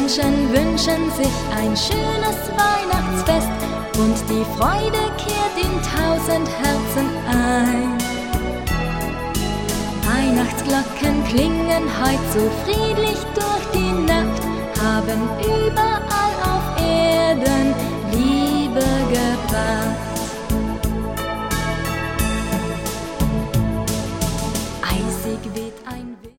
Menschen wünschen sich ein schönes Weihnachtsfest und die Freude kehrt in 1000 Herzen ein. Weihnachtsglocken klingen heut so friedlich durch die Nacht, haben überall auf Erden